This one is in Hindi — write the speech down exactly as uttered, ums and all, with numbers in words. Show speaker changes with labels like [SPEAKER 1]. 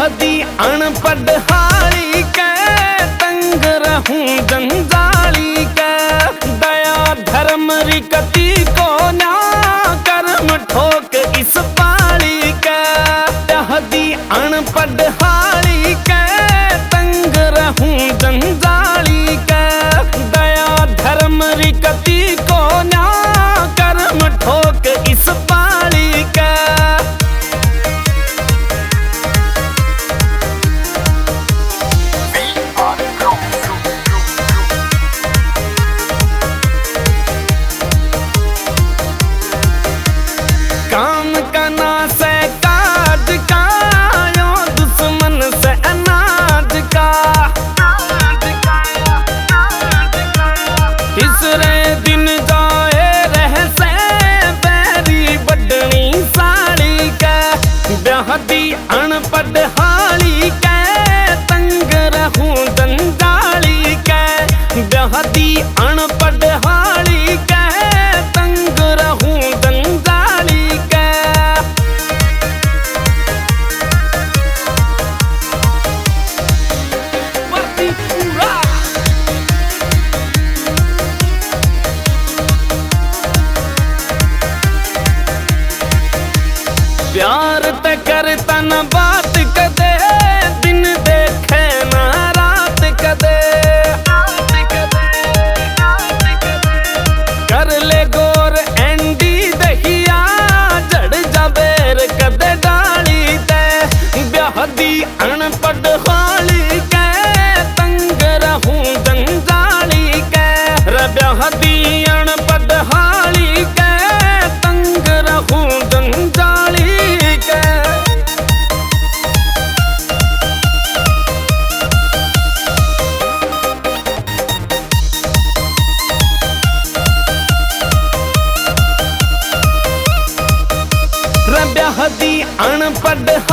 [SPEAKER 1] ब्याहदी अनपढ़ हाली के तंग रहूं जंजाली के दया धर्म रिकती को ना कर्म ठोक इस पाली के ब्याहदी अनपढ़ हाली के तंग रहूं जंजाली के दया धर्म रिकती को ना कर्म ठोक इस पाली के काम का ना से काज का यो दुश्मन से अनाज का तीसरे दिन जाए रह से बैरी बडनी साड़ी का ब्याहदी अनपढ़ हाली के तंग रहूं जंजाली के ब्याहदी अनपढ़ हाली के तंग रहूं जंजाली के प्यार ते करता न बात कदे दिन देखे ना रात कदे कर ले गोर एंडी दहिया जड़ जाबेर कदे डाली ते ब्याहदी अनपढ़ हाली के तंग रहूं जंजाली के रे ब्याहदी अनपढ़ हाली के तंग रहूं जंजाली ब्याहदी अनपढ़